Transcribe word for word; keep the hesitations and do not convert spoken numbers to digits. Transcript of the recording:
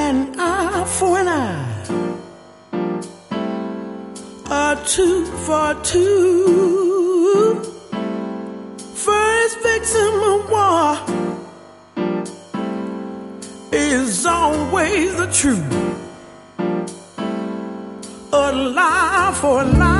an eye for an eye, a two for two. First victim of war is always the truth. A lie for a lie.